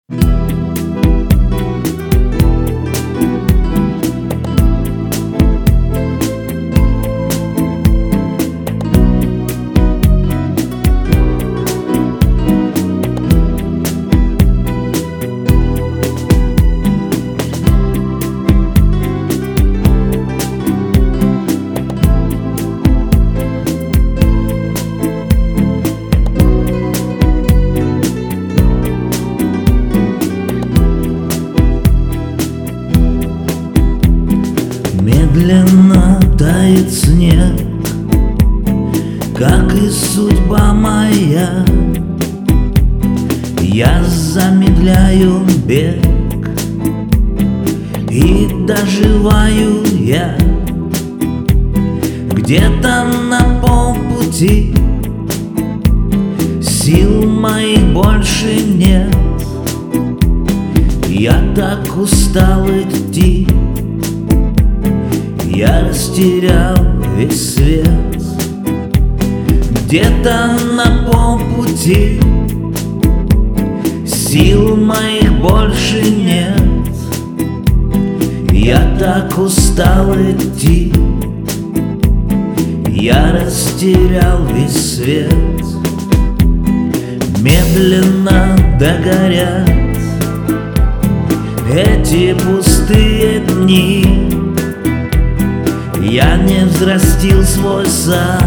Медленно тает снег, как и судьба моя. Я замедляю бег и доживаю я. Где-то на полпути сил моих больше нет. Я так устал идти, я растерял весь свет. Где-то на полпути сил моих больше нет. Я так устал идти, я растерял весь свет. Медленно догорят эти пустые дни. Я не взрастил свой сад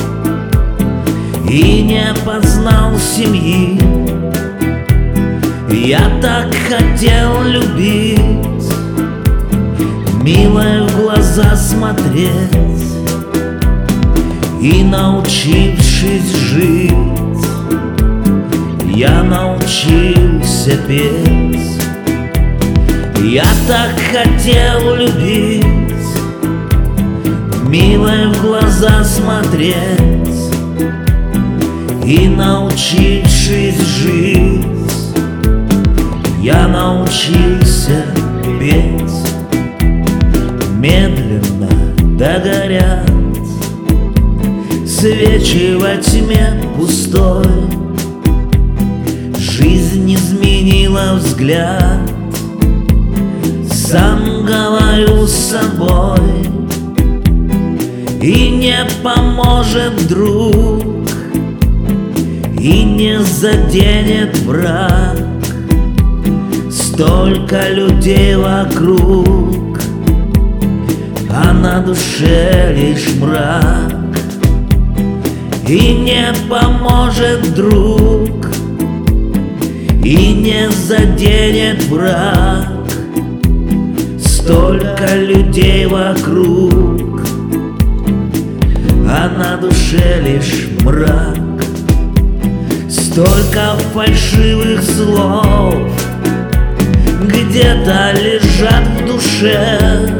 и не познал семьи. Я так хотел любить, мило в глаза смотреть, и научившись жить, я научился петь. Я так хотел любить, мило в глаза смотреть, и научившись жить, я научился петь. Медленно догорят свечи во тьме пустой. Жизнь изменила взгляд, сам говорю с собой. И не поможет друг, и не заденет враг. Столько людей вокруг, а на душе лишь мрак. И не поможет друг, и не заденет враг. Столько людей вокруг, а на душе лишь мрак. Столько фальшивых слов где-то лежат в душе.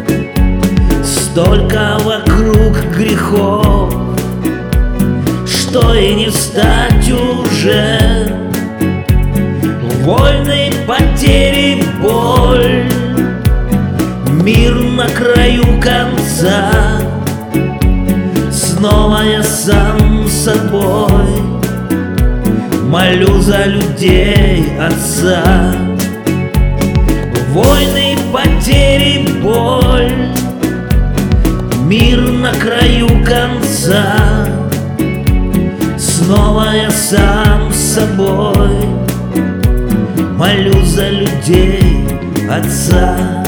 Столько вокруг грехов, что и не встать уже. Войны, потери, боль, мир на краю конца. Снова я сам собой молю за людей Отца. Войны, потери, боль, мир на краю конца. Снова я сам собой молю за людей Отца.